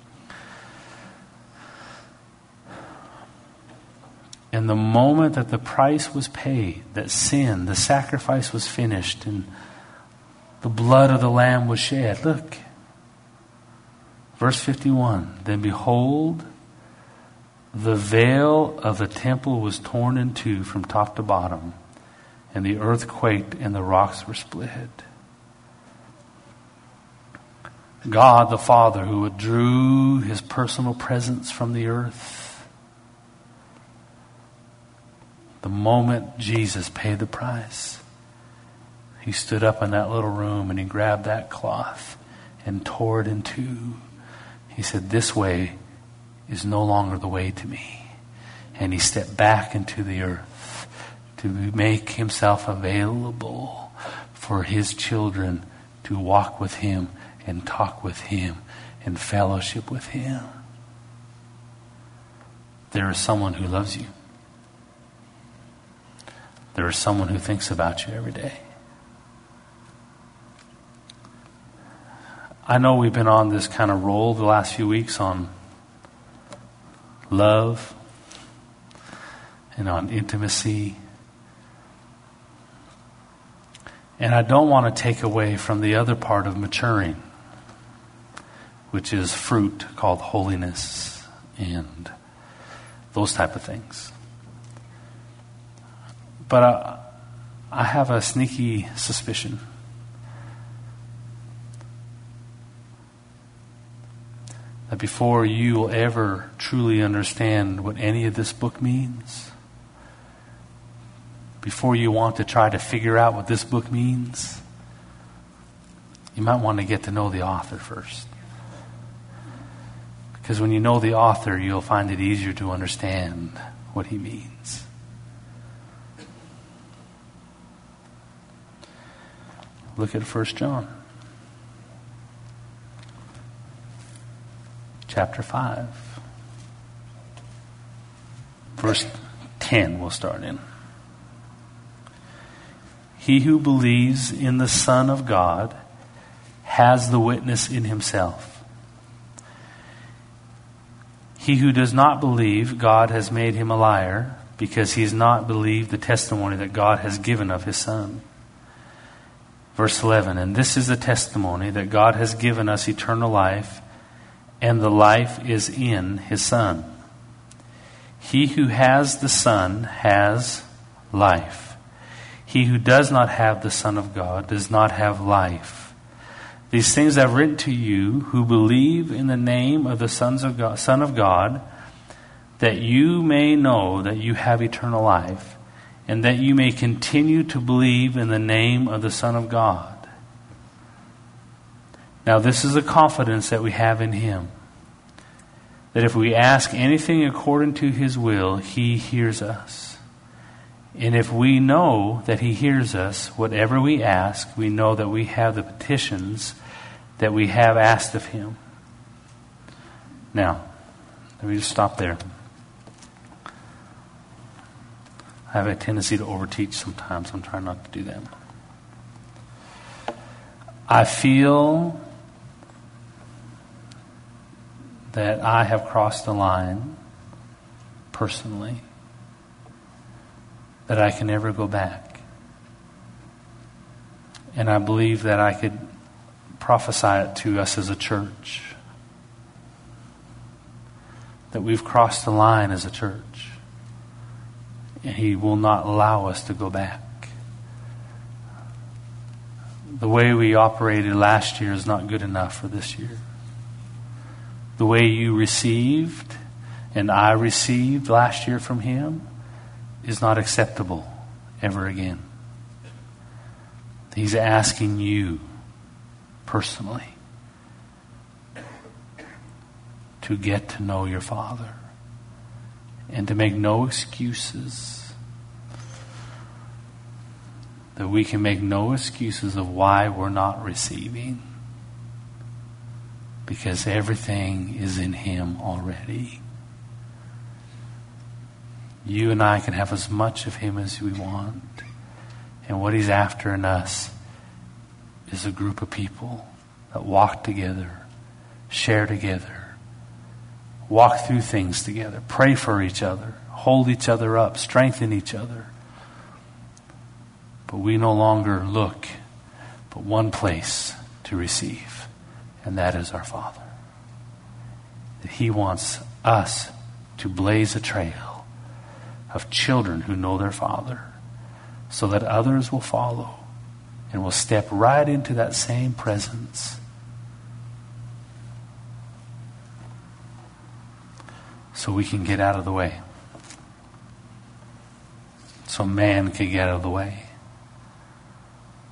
And the moment that the price was paid, that sin, the sacrifice was finished, and the blood of the Lamb was shed. Look, verse 51, then behold, the veil of the temple was torn in two from top to bottom, and the earth quaked and the rocks were split. God the Father, who withdrew His personal presence from the earth, the moment Jesus paid the price, He stood up in that little room and He grabbed that cloth and tore it in two He said, this way is no longer the way to me. And he stepped back into the earth to make himself available for his children to walk with him and talk with him and fellowship with him. There is someone who loves you. There is someone who thinks about you every day. I know we've been on this kind of roll the last few weeks on love and on intimacy. And I don't want to take away from the other part of maturing, which is fruit called holiness and those type of things. But I have a sneaky suspicion that before you will ever truly understand what any of this book means, before you want to try to figure out what this book means, you might want to get to know the author first. Because when you know the author, you'll find it easier to understand what he means. Look at 1 John. Chapter 5. Verse 10 we'll start in. He who believes in the Son of God has the witness in himself. He who does not believe, God has made him a liar, because he has not believed the testimony that God has given of his Son. Verse 11, and this is the testimony that God has given us eternal life, and the life is in his Son. He who has the Son has life. He who does not have the Son of God does not have life. These things I've written to you who believe in the name of the Son of God, that you may know that you have eternal life, and that you may continue to believe in the name of the Son of God. Now this is the confidence that we have in him, that if we ask anything according to his will, he hears us. And if we know that he hears us, whatever we ask, we know that we have the petitions that we have asked of him. Now, let me just stop there. I have a tendency to overteach sometimes. I'm trying not to do that. I feel that I have crossed the line personally, that I can never go back. And I believe that I could prophesy it to us as a church, that we've crossed the line as a church. And he will not allow us to go back. The way we operated last year is not good enough for this year. The way you received and I received last year from him is not acceptable ever again. He's asking you personally to get to know your Father. And to make no excuses. That we can make no excuses of why we're not receiving. Because everything is in him already. You and I can have as much of him as we want. And what he's after in us is a group of people that walk together, share together, walk through things together, pray for each other, hold each other up, strengthen each other. But we no longer look but one place to receive, and that is our Father. That he wants us to blaze a trail of children who know their Father, so that others will follow and will step right into that same presence. So we can get out of the way. So man can get out of the way.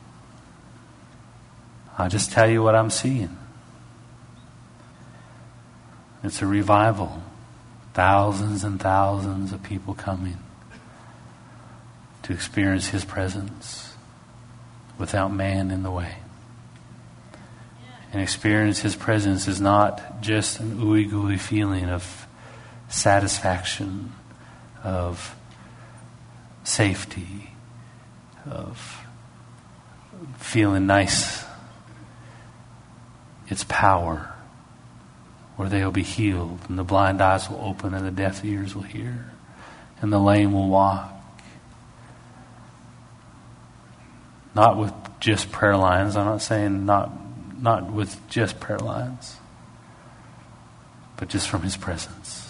I'll just tell you what I'm seeing. It's a revival. Thousands and thousands of people coming to experience His presence without man in the way. And experience His presence is not just an ooey gooey feeling of satisfaction, of safety, of feeling nice. It's power, where they will be healed, and the blind eyes will open, and the deaf ears will hear, and the lame will walk. Not with just prayer lines. I'm not saying not with just prayer lines, but just from His presence.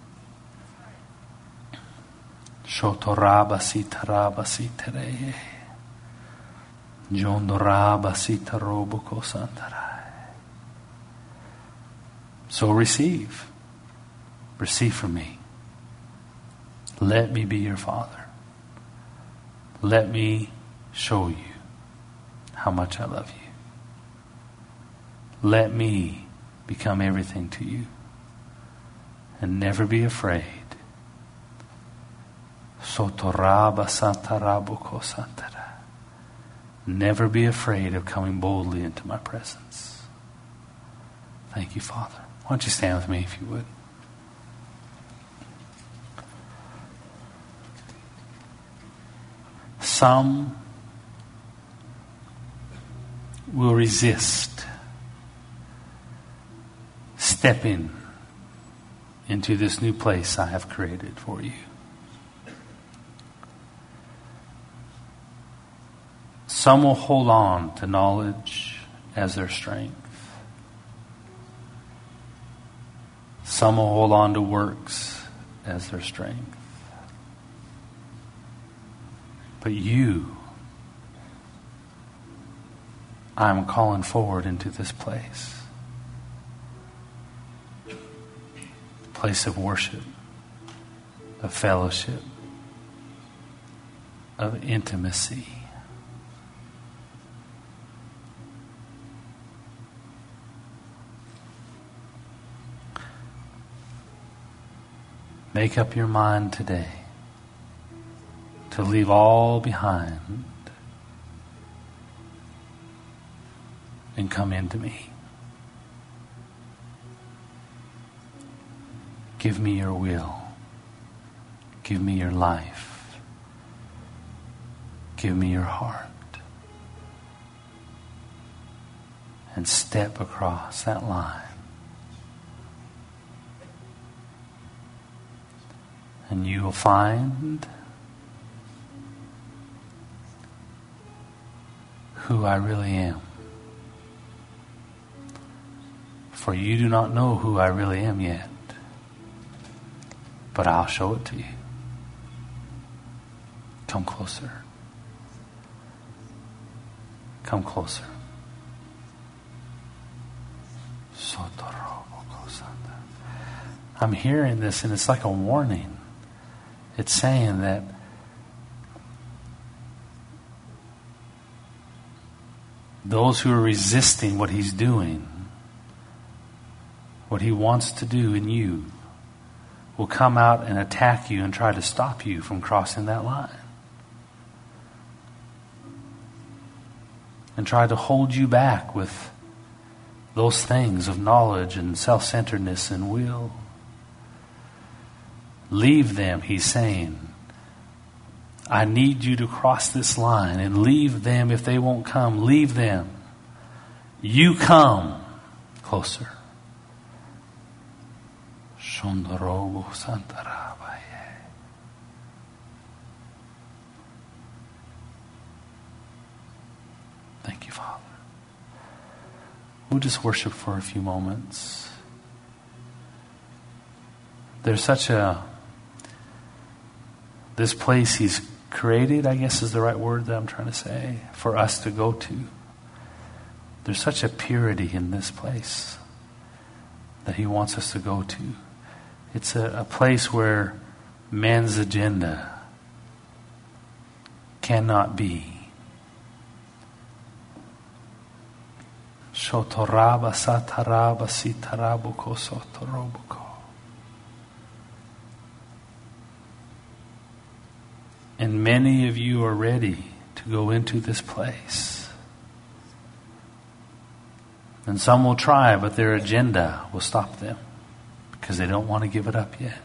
Shotoraba sitaraba sitareye. Jondoraba sitaroboko santarai. So receive. Receive from me. Let me be your Father. Let me show you how much I love you. Let me become everything to you. And never be afraid. Sotoraba santarabuko santara. Never be afraid of coming boldly into my presence. Thank you, Father. Why don't you stand with me if you would? Some will resist stepping into this new place I have created for you. Some will hold on to knowledge as their strength. Some will hold on to works as their strength. But you, I'm calling forward into this place. Place of worship, of fellowship, of intimacy. Make up your mind today to leave all behind and come into me. Give me your will. Give me your life. Give me your heart. And step across that line. And you will find who I really am. For you do not know who I really am yet. But I'll show it to you. Come closer. Come closer. I'm hearing this and it's like a warning. It's saying that those who are resisting what He's doing, what He wants to do in you, will come out and attack you and try to stop you from crossing that line. And try to hold you back with those things of knowledge and self-centeredness and will. Leave them, He's saying. I need you to cross this line and leave them if they won't come. Leave them. You come closer. Thank you, Father. We'll just worship for a few moments. There's this place He's created, I guess is the right word that I'm trying to say, for us to go to. There's such a purity in this place that He wants us to go to. It's a place where man's agenda cannot be. Shotoraba sataraba sitarabuko sotorobuko. And many of you are ready to go into this place. And some will try, but their agenda will stop them because they don't want to give it up yet.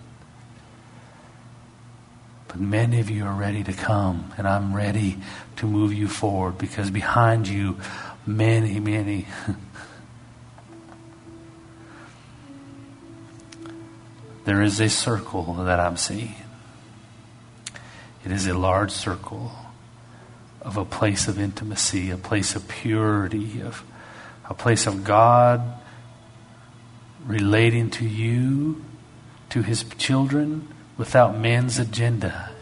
But many of you are ready to come, and I'm ready to move you forward because behind you, many there is a circle that I'm seeing. It is a large circle of a place of intimacy, a place of purity, of a place of God relating to you, to His children, without man's agenda.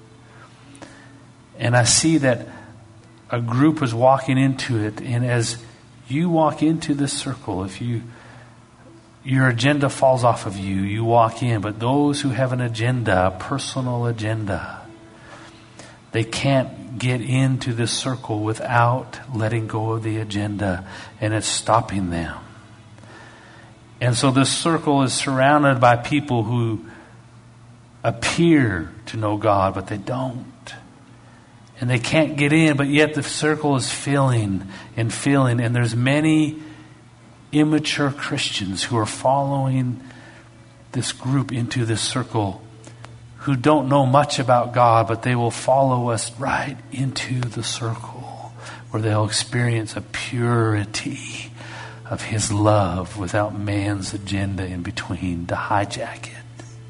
And I see that a group is walking into it, and as you walk into this circle, if your agenda falls off of you, you walk in. But those who have an agenda, a personal agenda, they can't get into this circle without letting go of the agenda, and it's stopping them. And so this circle is surrounded by people who appear to know God, but they don't. And they can't get in, but yet the circle is filling, and there's many immature Christians who are following this group into this circle who don't know much about God, but they will follow us right into the circle where they'll experience a purity of His love without man's agenda in between to hijack it.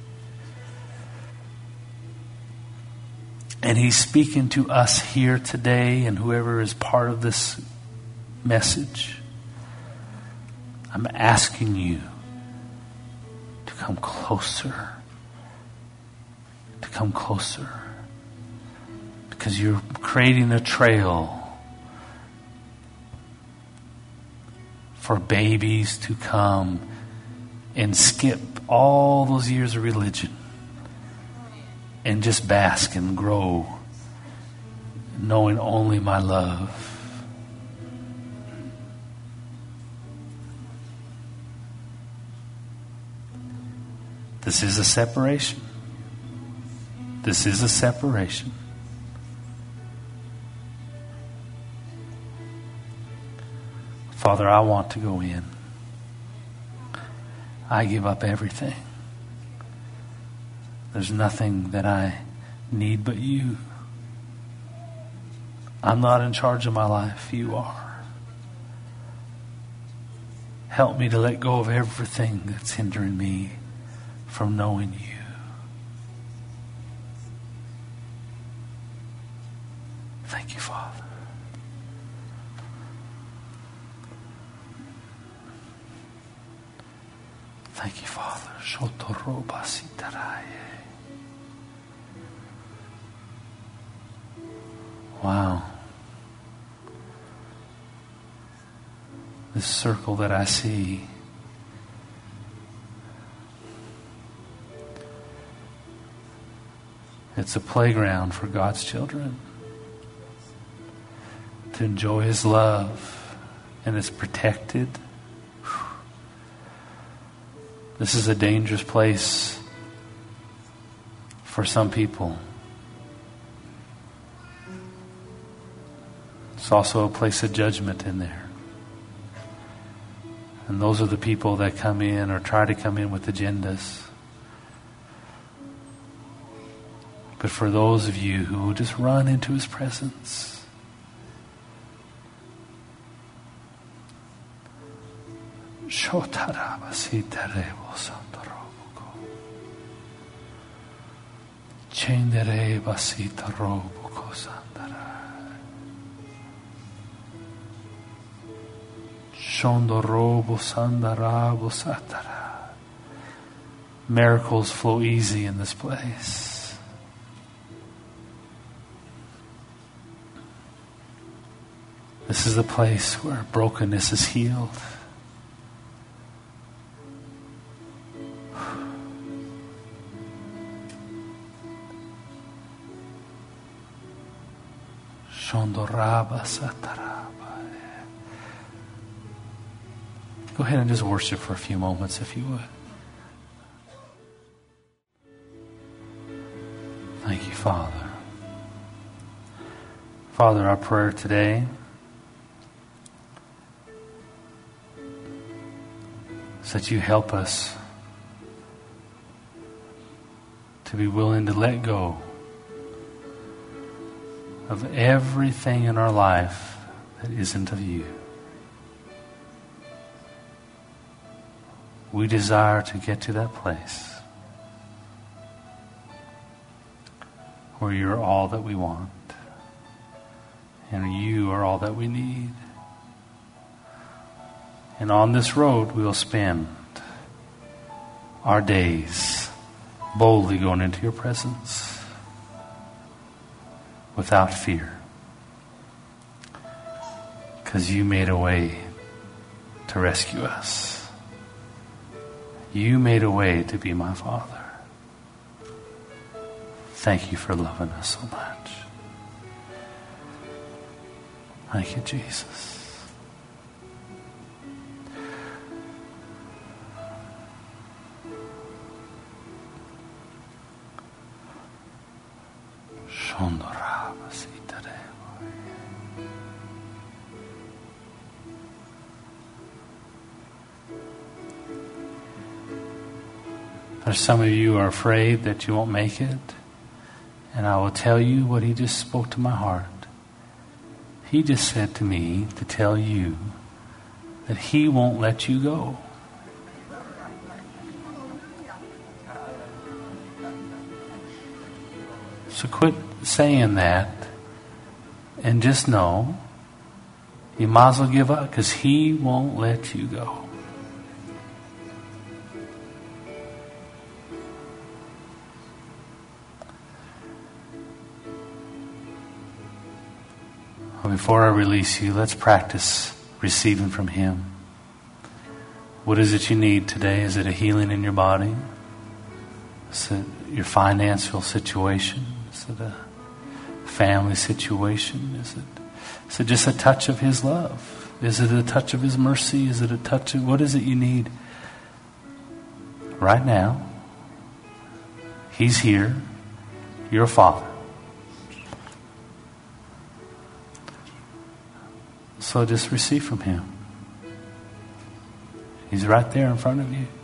And He's speaking to us here today, and whoever is part of this message, I'm asking you to come closer. To come closer. Because you're creating a trail for babies to come and skip all those years of religion and just bask and grow, knowing only my love. This is a separation. This is a separation. Father, I want to go in. I give up everything. There's nothing that I need but you. I'm not in charge of my life. You are. Help me to let go of everything that's hindering me from knowing you. Thank you, Father. Thank you, Father. Wow. This circle that I see, it's a playground for God's children to enjoy His love, and it's protected. This is a dangerous place for some people. It's also a place of judgment in there. And those are the people that come in or try to come in with agendas. But for those of you who will just run into His presence, miracles flow easy in this place. This is a place where brokenness is healed. Shondoraba sataraba. Go ahead and just worship for a few moments if you would. Thank you, Father. Father, our prayer today is that you help us to be willing to let go of everything in our life that isn't of you. We desire to get to that place where you're all that we want and you are all that we need. And on this road we will spend our days boldly going into your presence without fear, because you made a way to rescue us. You made a way to be my Father. Thank you for loving us so much. Thank you, Jesus. There's some of you who are afraid that you won't make it. And I will tell you what he just spoke to my heart. He just said to me to tell you that he won't let you go. So quit saying that and just know you might as well give up, because he won't let you go. Before I release you, let's practice receiving from him. What is it you need today? Is it a healing in your body? Is it your financial situation? Is it a family situation? Is it just a touch of his love? Is it a touch of his mercy? Is it a touch of, what is it you need? Right now, he's here. You're a father. So just receive from him. He's right there in front of you.